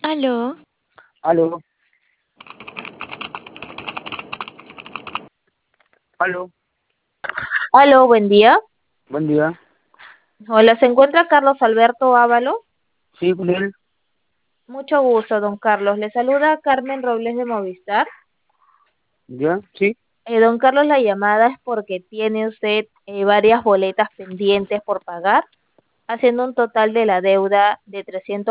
Aló, Aló, aló, Aló, buen día. buen día. Hola, ¿se encuentra Carlos Alberto Ávalo? Sí, con él. Mucho gusto, don Carlos. Le saluda Carmen Robles de Movistar. ¿Ya? Sí. Don Carlos, la llamada es porque tiene usted varias boletas pendientes por pagar, haciendo un total de la deuda de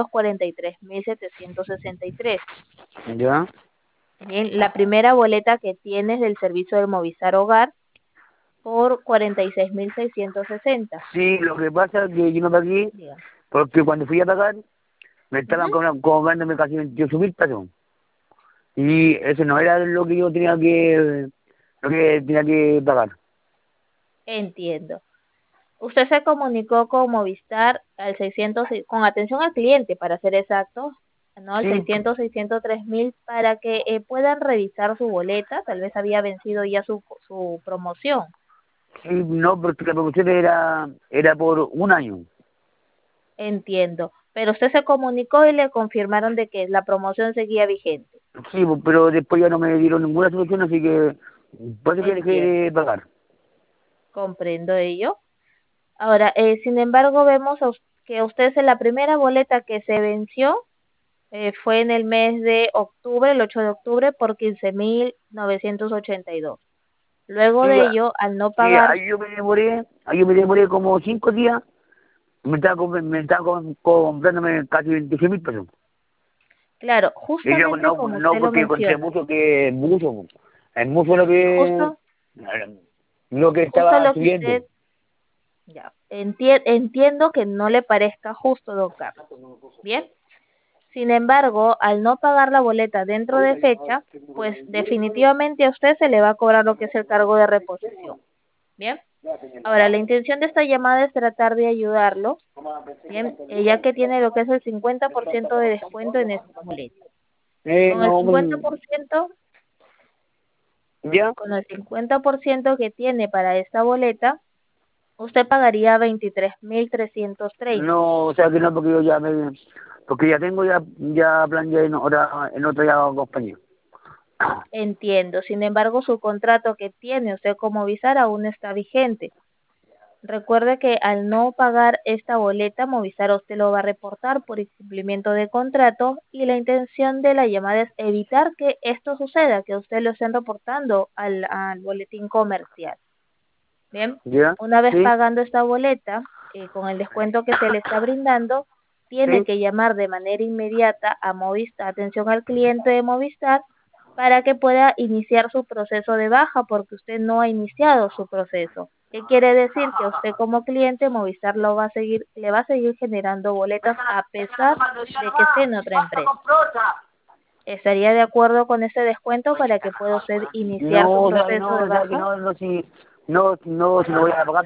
343.763. ¿Ya? Bien, la primera boleta que tiene es del servicio del Movistar Hogar por 46.660. Sí, lo que pasa es que yo no pagué Diga. porque cuando fui a pagar me Ujú. estaban cobrándome casi 28.000 pesos. Y eso no era lo que yo tenía que pagar. Entiendo. Usted se comunicó con Movistar al 600, con atención al cliente, para ser exactos, ¿no? Al Sí, 600.000 para que puedan revisar su boleta. Tal vez había vencido ya su promoción. sí, no, porque la promoción era por un año. Entiendo. Pero usted se comunicó y le confirmaron de que la promoción seguía vigente. Sí, pero después ya no me dieron ninguna solución, así que por eso que dejé Entiendo. de pagar. Comprendo ello. Ahora, sin embargo, vemos que a usted es la primera boleta que se venció. Fue en el mes de octubre, el 8 de octubre, por 15.982. Luego Sí, de ello, al no sí, pagar, ahí yo me demoré como 5 días. Me estaba comprándome casi 26.000 pesos. claro, Y yo justamente no, como no usted lo porque encontré menciona, mucho que mucho. Es mucho y lo que justo estaba lo que subiendo. usted, ya, entiendo que no le parezca justo, don Carlos. Bien, sin embargo, al no pagar la boleta dentro de fecha, pues definitivamente a usted se le va a cobrar lo que es el cargo de reposición. Bien, ahora la intención de esta llamada es tratar de ayudarlo. Bien, ya que tiene lo que es el 50% de descuento en esta boleta. Con el No, 50%, ya. con el 50% que tiene para esta boleta, usted pagaría 23.330. No, o sea que no, porque yo porque ya tengo ya plan ya en otra ya compañía. Entiendo. Sin embargo, su contrato que tiene usted como Movistar aún está vigente. Recuerde que al no pagar esta boleta, Movistar a usted lo va a reportar por incumplimiento de contrato, y la intención de la llamada es evitar que esto suceda, que usted lo estén reportando al boletín comercial. Bien, ¿Ya? una vez Sí, pagando esta boleta, con el descuento que se le está brindando, tiene sí. que llamar de manera inmediata a Movistar, atención al cliente de Movistar, para que pueda iniciar su proceso de baja, porque usted no ha iniciado su proceso. ¿Qué quiere decir? Que usted como cliente Movistar le va a seguir generando boletas a pesar de que esté en otra empresa. ¿Estaría de acuerdo con ese descuento para que pueda usted iniciar su No, proceso de o sea que baja? no, no, si, no, si no voy a pagar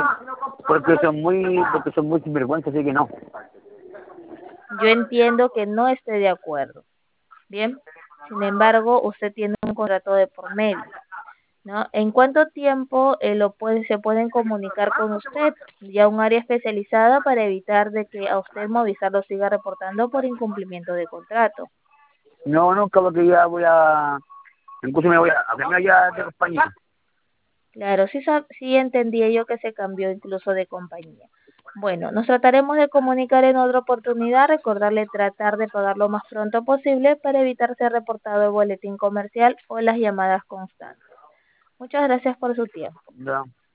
porque son muy sinvergüenza, así que no. Yo entiendo que no esté de acuerdo. Bien, sin embargo, usted tiene un contrato de por medio, ¿no? ¿En cuánto tiempo se pueden comunicar con usted? Ya un área especializada para evitar de que a usted Movistar lo siga reportando por incumplimiento de contrato. No, nunca porque ya incluso me voy a cambiar ya de compañía. Claro, sí, sí entendí yo que se cambió incluso de compañía. Bueno, nos trataremos de comunicar en otra oportunidad, recordarle tratar de pagar lo más pronto posible para evitar ser reportado el boletín comercial o las llamadas constantes. Muchas gracias por su tiempo. Ya.